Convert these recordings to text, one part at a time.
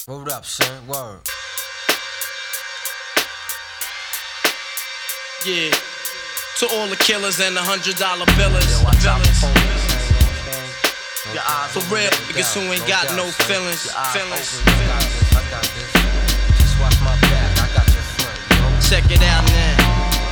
Word up, son. Word. Yeah. To all the killers and the $100 billers. For real niggas who ain't got no feelings. I got this. Just watch my back. I got your front. Check it out now.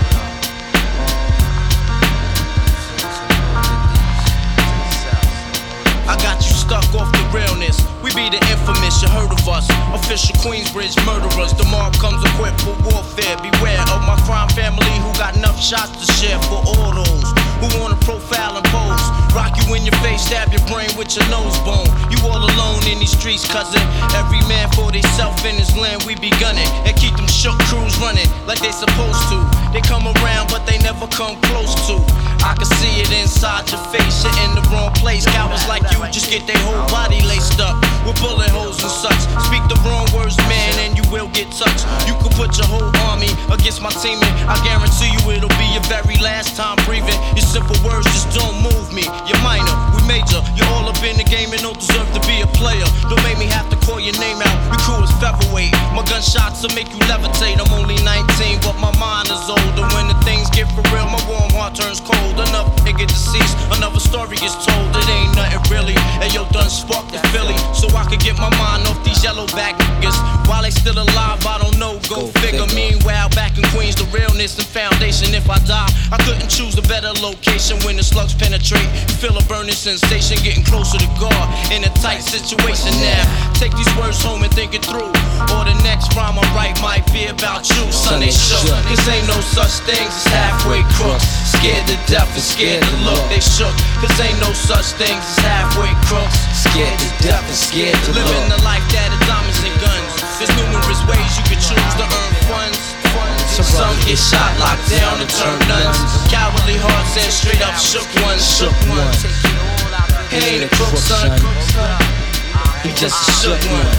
I got you stuck off the realness. We be the infamous, you heard of us. Official Queensbridge murderers. The mob comes equipped for warfare. Beware of my crime family who got enough shots to share for all those who wanna profile and pose. Rock you in your face, stab your brain with your nose bone. You all alone in these streets, cousin. Every man for theyself in his land, we be gunning. And keep them shook crews running like they supposed to. They come around, but they never come close to. I can see it inside your face, you're in the wrong place. Cowards like you just get their whole body laced up with bullet holes and such. Speak the wrong words, man, and you will get touched. You could put your whole army against my team, and I guarantee you it'll be your very last time breathing. Your simple words just don't move me. You're minor, we major. You're all up in the game and don't deserve to be a player. Don't make me have to call your name out. Your crew is featherweight. My gunshots will make you levitate. I'm only 19, but my mind is older. When the things get for real, my warm heart turns cold. Another nigga deceased, another story gets told. It ain't nothing really. And yo, done sparked the Philly, so I could get my mind off these yellow back niggas. While they still alive, I don't know, go figure. Meanwhile, back in Queens, the realness and foundation. If I die, I couldn't choose a better location. When the slugs penetrate, you feel a burning sensation. Getting closer to God in a tight situation now. Take these words home and think it through, or the next rhyme I write might be about you. Son, they shook, cause ain't no such things as halfway crooks. Scared to death and scared to look, they shook, cause ain't no such things as halfway crooks. Scared to death and scared to look. Living the life that is diamonds and guns. There's numerous ways you can choose to earn funds. Some get shot, locked down, and turn nuns. Cowardly hearts and straight up shook ones. He ain't a crook, son. He just a shook one.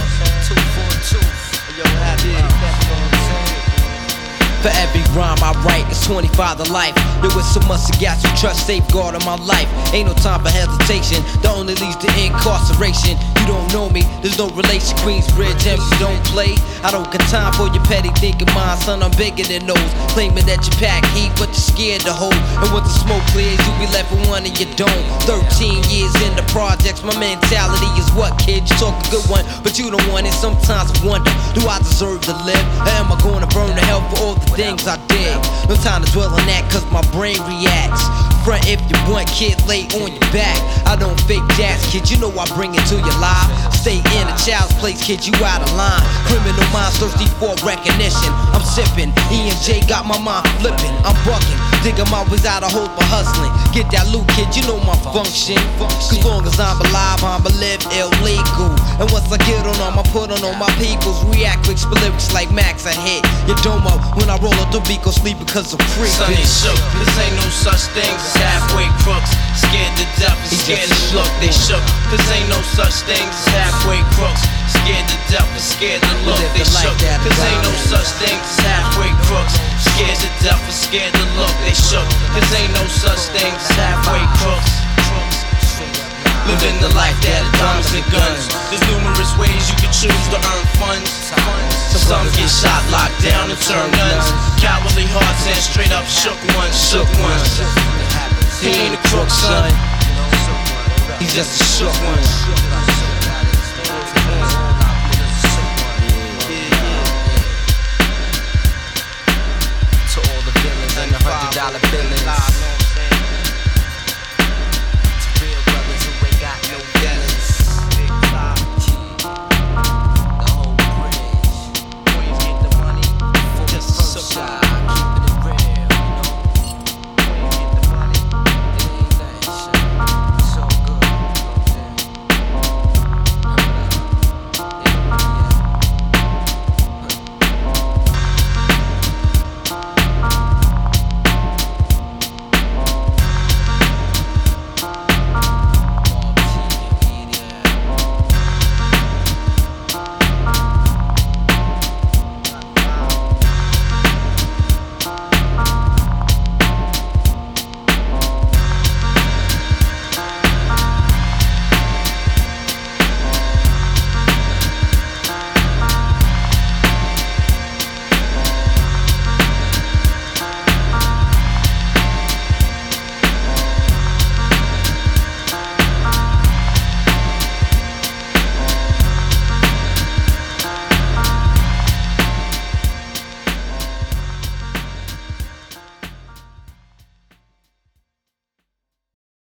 For every rhyme I write, it's 25 to life. There was so much to got you trust, safeguard in my life. Ain't no time for hesitation, that only leads to incarceration. You don't know me, there's no relation. Queensbridge, MC don't play. I don't got time for your petty thinking, mine, son, I'm bigger than those. Claiming that you pack heat, but you're scared to hold. And when the smoke clears, you be left with one and you don't. 13 years in the projects, my mentality is what, kid? You talk a good one, but you don't want it. Sometimes I wonder, do I deserve to live? Or am I gonna burn to hell for all the things I did? No time to dwell on that, cause my brain reacts. Front if you want, kid, lay on your back. I don't fake jazz, kid, you know I bring it to your life. Stay in a child's place, kid, you out of line. Criminal minds thirsty for recognition. I'm sipping, E&J got my mind flipping. I'm bucking, digging my ways out of hope for hustling. Get that loot, kid, you know my function. Cause long as I'm alive, I'ma live illegal. And once I get on them, I put on all my peoples. React quick, spit lyrics like Max, I hit your dome up when I roll up the beat, go sleep because I'm free. Son, they shook, cause ain't no such thing as halfway crooks. Scared to death and scared to look, they shook, cause ain't no such thing as halfway crooks. Scared to death and scared to look, they shook, cause ain't no such thing as halfway crooks. Scared to death and scared to look, they shook, cause ain't no such thing as halfway crooks. Living the life that is diamonds and guns. There's numerous ways you can choose to earn funds. Some get shot, locked down, and turn nuns. Cowardly hearts and straight up shook ones, shook ones. He ain't a crook, son. He's just a shook one.